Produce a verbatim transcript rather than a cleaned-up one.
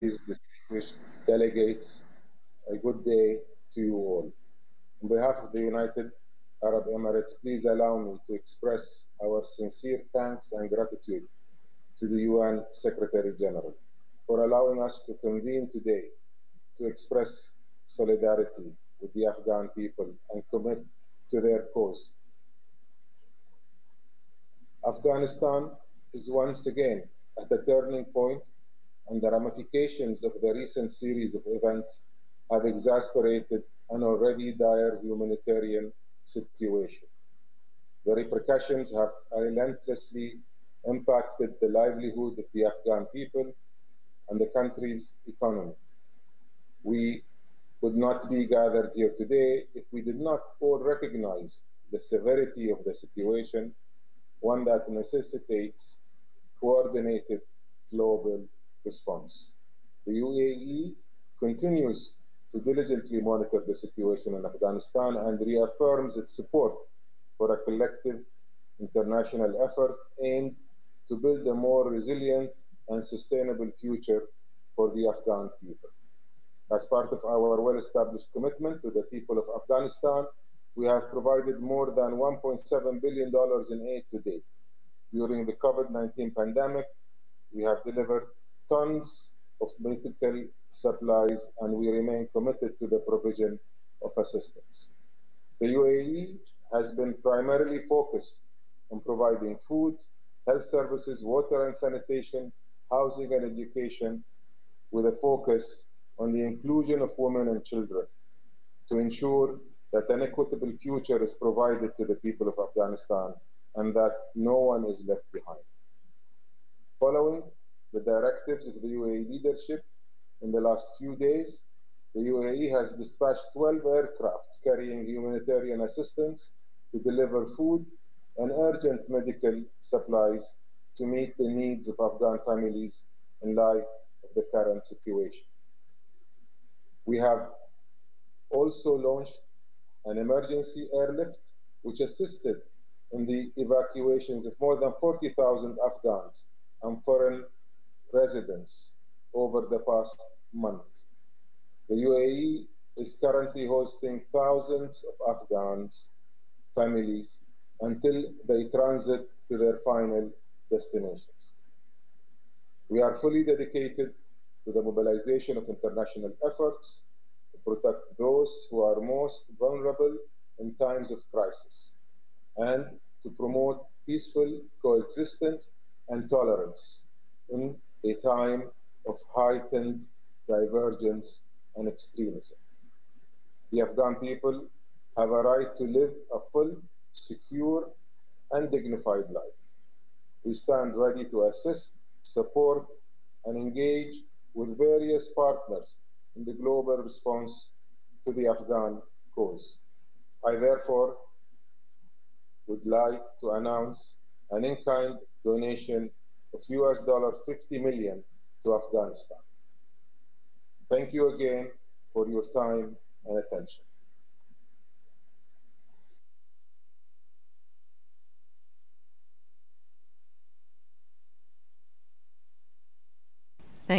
Excellencies, distinguished delegates, a good day to you all. On behalf of the United Arab Emirates, please allow me to express our sincere thanks and gratitude to the U N Secretary General for allowing us to convene today to express solidarity with the Afghan people and commit to their cause. Afghanistan is once again at a turning point, and the ramifications of the recent series of events have exacerbated an already dire humanitarian situation. The repercussions have relentlessly impacted the livelihood of the Afghan people and the country's economy. We would not be gathered here today if we did not all recognize the severity of the situation, one that necessitates coordinated global response. The U A E continues to diligently monitor the situation in Afghanistan and reaffirms its support for a collective international effort aimed to build a more resilient and sustainable future for the Afghan people. As part of our well established commitment to the people of Afghanistan, we have provided more than one point seven billion dollars in aid to date. During the COVID nineteen pandemic, we have delivered tons of medical supplies, and we remain committed to the provision of assistance. The U A E has been primarily focused on providing food, health services, water and sanitation, housing and education, with a focus on the inclusion of women and children to ensure that an equitable future is provided to the people of Afghanistan and that no one is left behind. Following the directives of the U A E leadership in the last few days, the U A E has dispatched twelve aircrafts carrying humanitarian assistance to deliver food and urgent medical supplies to meet the needs of Afghan families in light of the current situation. We have also launched an emergency airlift which assisted in the evacuations of more than forty thousand Afghans and foreign residents over the past months. The U A E is currently hosting thousands of Afghans families until they transit to their final destinations. We are fully dedicated to the mobilization of international efforts to protect those who are most vulnerable in times of crisis and to promote peaceful coexistence and tolerance in a time of heightened divergence and extremism. The Afghan people have a right to live a full, secure, and dignified life. We stand ready to assist, support, and engage with various partners in the global response to the Afghan cause. I therefore would like to announce an in-kind donation of U S dollar fifty million to Afghanistan. Thank you again for your time and attention.